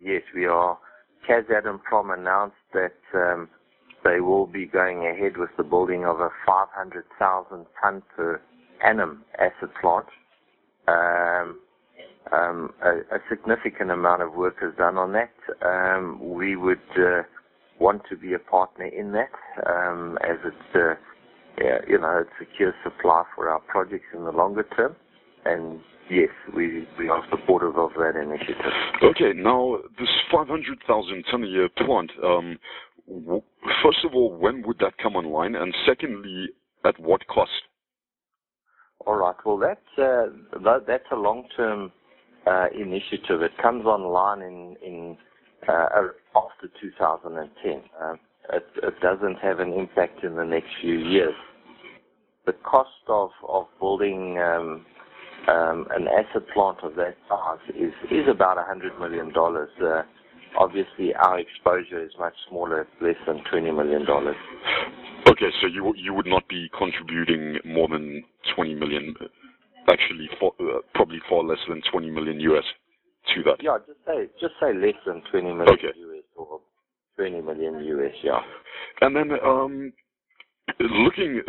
Yes, we are. Kazatomprom announced that they will be going ahead with the building of a 500,000 ton per annum acid plant. A significant amount of work is done on that. We would want to be a partner in that, as it's it secures supply for our projects in the longer term. And yes, we are supportive of that initiative. Okay, now this 500,000 ton a year plant. First of all, when would that come online? And secondly, at what cost? All right. Well, that's a long-term initiative. It comes online in after 2010. It doesn't have an impact in the next few years. The cost of building an acid plant of that size is about $100 million. Obviously, our exposure is much smaller, it's less than $20 million. Okay, so you would not be contributing more than 20 million, actually probably far less than 20 million US to that. Yeah, just say less than 20 million US or 20 million US, yeah. And then looking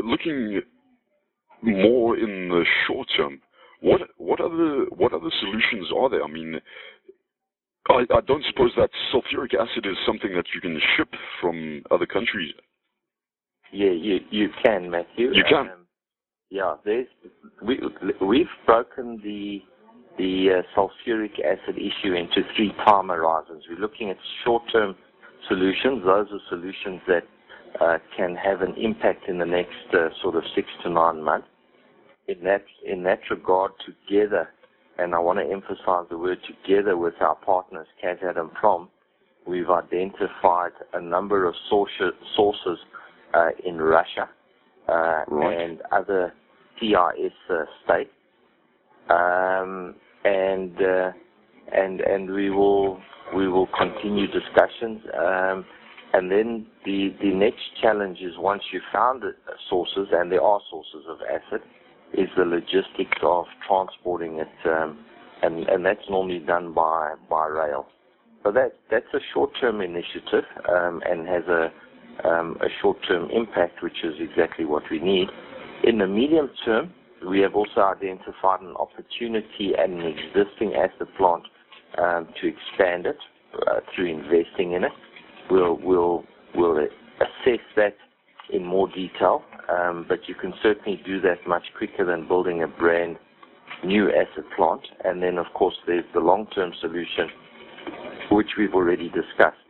more in the short term, what other solutions are there? I mean, I don't suppose that sulfuric acid is something that you can ship from other countries. Yeah, you can, Matthew. You can. Yeah, we've broken the sulfuric acid issue into 3 time horizons. We're looking at short-term solutions. Those are solutions that can have an impact in the next sort of 6 to 9 months. In that regard, together, and I want to emphasize the word together with our partners, Kazatomprom, we've identified a number of sources in Russia and other CIS states, and we will continue discussions. And then the next challenge is, once you've found sources, and there are sources of acid, is the logistics of transporting it, and that's normally done by rail. So that's a short-term initiative and has a short-term impact, which is exactly what we need. In the medium term, we have also identified an opportunity at an existing acid plant to expand it through investing in it. We'll assess that in more detail, but you can certainly do that much quicker than building a brand new acid plant. And then, of course, there's the long-term solution, which we've already discussed.